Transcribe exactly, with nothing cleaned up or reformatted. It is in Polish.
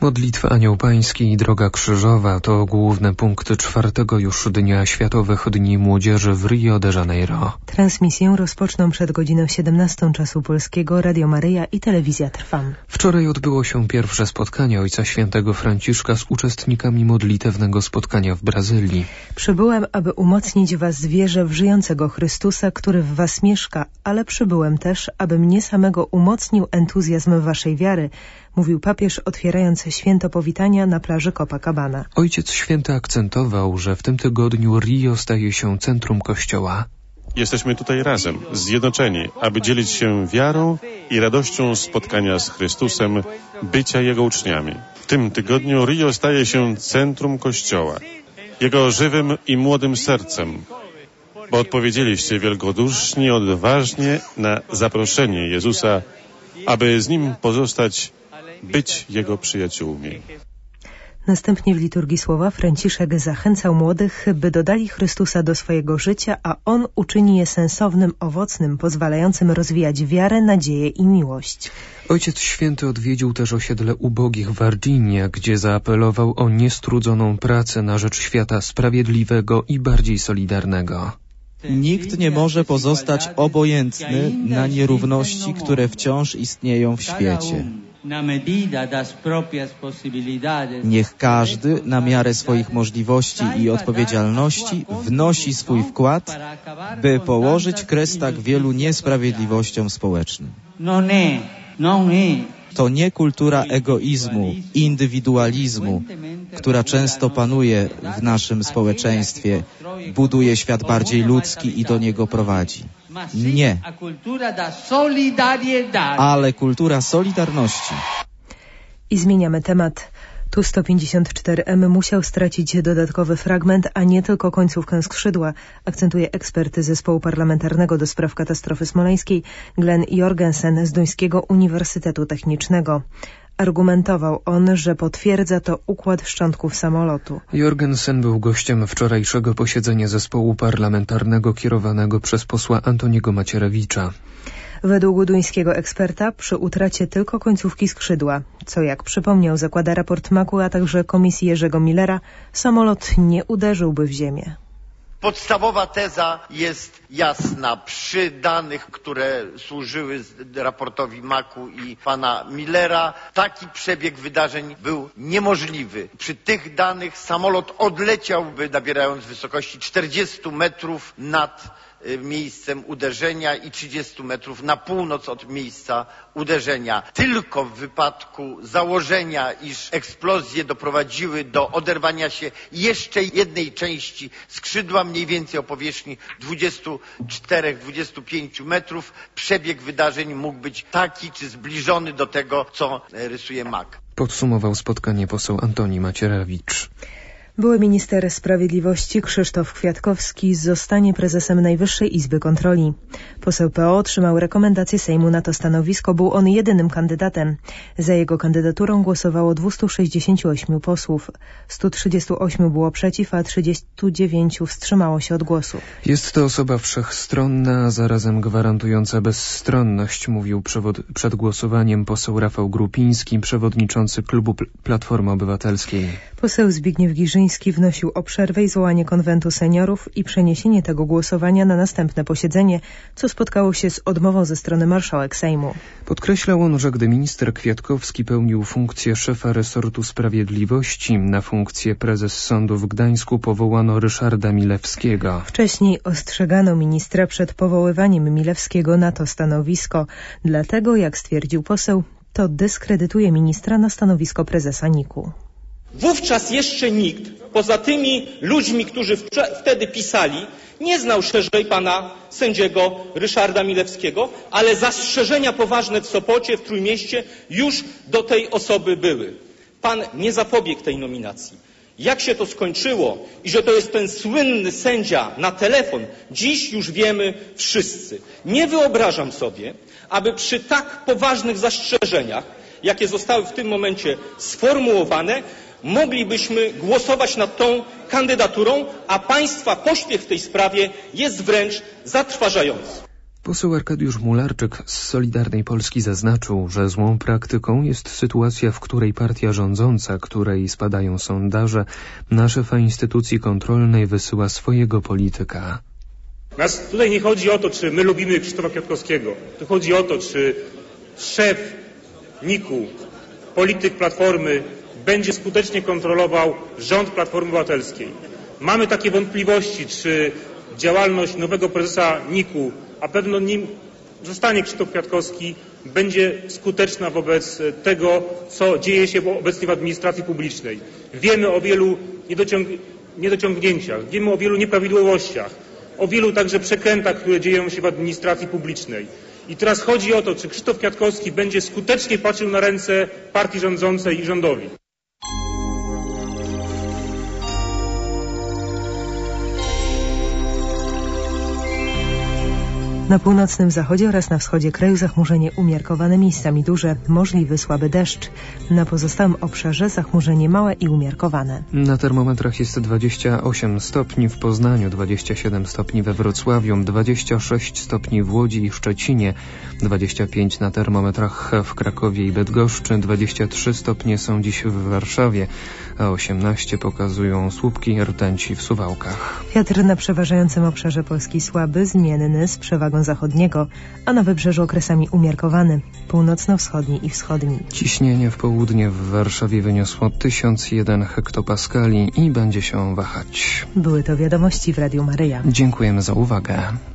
Modlitwa Anioł Pański i Droga Krzyżowa to główne punkty czwartego już Dnia Światowych Dni Młodzieży w Rio de Janeiro. Transmisję rozpoczną przed godziną siedemnastą czasu polskiego Radio Maryja i Telewizja Trwam. Wczoraj odbyło się pierwsze spotkanie Ojca Świętego Franciszka z uczestnikami modlitewnego spotkania w Brazylii. Przybyłem, aby umocnić was w wierze w żyjącego Chrystusa, który w was mieszka, ale przybyłem też, aby mnie samego umocnił entuzjazm waszej wiary, mówił papież, otwierając święto powitania na plaży Copacabana. Ojciec Święty akcentował, że w tym tygodniu Rio staje się centrum Kościoła. Jesteśmy tutaj razem, zjednoczeni, aby dzielić się wiarą i radością spotkania z Chrystusem, bycia Jego uczniami. W tym tygodniu Rio staje się centrum Kościoła, Jego żywym i młodym sercem, bo odpowiedzieliście wielkodusznie i odważnie na zaproszenie Jezusa, aby z Nim pozostać, być Jego przyjaciółmi. Następnie w liturgii słowa Franciszek zachęcał młodych, by dodali Chrystusa do swojego życia, a On uczyni je sensownym, owocnym, pozwalającym rozwijać wiarę, nadzieję i miłość. Ojciec Święty odwiedził też osiedle ubogich w Varginha, gdzie zaapelował o niestrudzoną pracę na rzecz świata sprawiedliwego i bardziej solidarnego. Nikt nie może pozostać obojętny na nierówności, które wciąż istnieją w świecie. Niech każdy na miarę swoich możliwości i odpowiedzialności wnosi swój wkład, by położyć kres tak wielu niesprawiedliwościom społecznym. To nie kultura egoizmu, indywidualizmu, która często panuje w naszym społeczeństwie, buduje świat bardziej ludzki i do niego prowadzi. Nie, ale kultura solidarności. I zmieniamy temat. Tu sto pięćdziesiąt cztery M musiał stracić dodatkowy fragment, a nie tylko końcówkę skrzydła, akcentuje ekspert Zespołu Parlamentarnego do Spraw Katastrofy Smoleńskiej Glenn Jorgensen z Duńskiego Uniwersytetu Technicznego. Argumentował on, że potwierdza to układ szczątków samolotu. Jorgensen był gościem wczorajszego posiedzenia Zespołu Parlamentarnego kierowanego przez posła Antoniego Macierewicza. Według duńskiego eksperta przy utracie tylko końcówki skrzydła, co jak przypomniał zakłada raport maku, a także komisji Jerzego Millera, samolot nie uderzyłby w ziemię. Podstawowa teza jest jasna. Przy danych, które służyły raportowi maku i pana Millera, taki przebieg wydarzeń był niemożliwy. Przy tych danych samolot odleciałby, nabierając wysokości czterdzieści metrów nad miejscem uderzenia i trzydzieści metrów na północ od miejsca uderzenia. Tylko w wypadku założenia, iż eksplozje doprowadziły do oderwania się jeszcze jednej części skrzydła, mniej więcej o powierzchni dwadzieścia cztery do dwudziestu pięciu metrów, przebieg wydarzeń mógł być taki czy zbliżony do tego, co rysuje mak. Podsumował spotkanie poseł Antoni Macierewicz. Były minister sprawiedliwości Krzysztof Kwiatkowski zostanie prezesem Najwyższej Izby Kontroli. Poseł P O otrzymał rekomendację Sejmu na to stanowisko. Był on jedynym kandydatem. Za jego kandydaturą głosowało dwieście sześćdziesiąt osiem posłów. sto trzydzieści osiem było przeciw, a trzydzieści dziewięć wstrzymało się od głosu. Jest to osoba wszechstronna, a zarazem gwarantująca bezstronność, mówił przewod- przed głosowaniem poseł Rafał Grupiński, przewodniczący klubu Platformy Obywatelskiej. Poseł Zbigniew Giżyński wnosił o przerwę i zwołanie konwentu seniorów i przeniesienie tego głosowania na następne posiedzenie, co spotkało się z odmową ze strony marszałek Sejmu. Podkreślał on, że gdy minister Kwiatkowski pełnił funkcję szefa resortu sprawiedliwości, na funkcję prezes sądu w Gdańsku powołano Ryszarda Milewskiego. Wcześniej ostrzegano ministra przed powoływaniem Milewskiego na to stanowisko, dlatego, jak stwierdził poseł, to dyskredytuje ministra na stanowisko prezesa niku. Wówczas jeszcze nikt, poza tymi ludźmi, którzy wtedy pisali, nie znał szerzej pana sędziego Ryszarda Milewskiego, ale zastrzeżenia poważne w Sopocie, w Trójmieście już do tej osoby były. Pan nie zapobiegł tej nominacji. Jak się to skończyło i że to jest ten słynny sędzia na telefon, dziś już wiemy wszyscy. Nie wyobrażam sobie, aby przy tak poważnych zastrzeżeniach, jakie zostały w tym momencie sformułowane, moglibyśmy głosować nad tą kandydaturą, a państwa pośpiech w tej sprawie jest wręcz zatrważający. Poseł Arkadiusz Mularczyk z Solidarnej Polski zaznaczył, że złą praktyką jest sytuacja, w której partia rządząca, której spadają sondaże, na szefa instytucji kontrolnej wysyła swojego polityka. Nas tutaj nie chodzi o to, czy my lubimy Krzysztofa Kwiatkowskiego. Tu chodzi o to, czy szef niku, polityk Platformy będzie skutecznie kontrolował rząd Platformy Obywatelskiej. Mamy takie wątpliwości, czy działalność nowego prezesa niku, a pewno nim zostanie Krzysztof Kwiatkowski, będzie skuteczna wobec tego, co dzieje się obecnie w administracji publicznej. Wiemy o wielu niedociąg niedociągnięciach, wiemy o wielu nieprawidłowościach, o wielu także przekrętach, które dzieją się w administracji publicznej. I teraz chodzi o to, czy Krzysztof Kwiatkowski będzie skutecznie patrzył na ręce partii rządzącej i rządowi. Na północnym zachodzie oraz na wschodzie kraju zachmurzenie umiarkowane, miejscami duże, możliwy słaby deszcz. Na pozostałym obszarze zachmurzenie małe i umiarkowane. Na termometrach jest dwadzieścia osiem stopni w Poznaniu, dwadzieścia siedem stopni we Wrocławiu, dwadzieścia sześć stopni w Łodzi i Szczecinie, dwadzieścia pięć na termometrach w Krakowie i Bydgoszczy, dwadzieścia trzy stopnie są dziś w Warszawie, a osiemnaście pokazują słupki rtęci w Suwałkach. Wiatr na przeważającym obszarze Polski słaby, zmienny, z przewagą zachodniego, a na wybrzeżu okresami umiarkowany, północno-wschodni i wschodni. Ciśnienie w południe w Warszawie wyniosło tysiąc jeden hektopaskali i będzie się wahać. Były to wiadomości w Radiu Maryja. Dziękujemy za uwagę.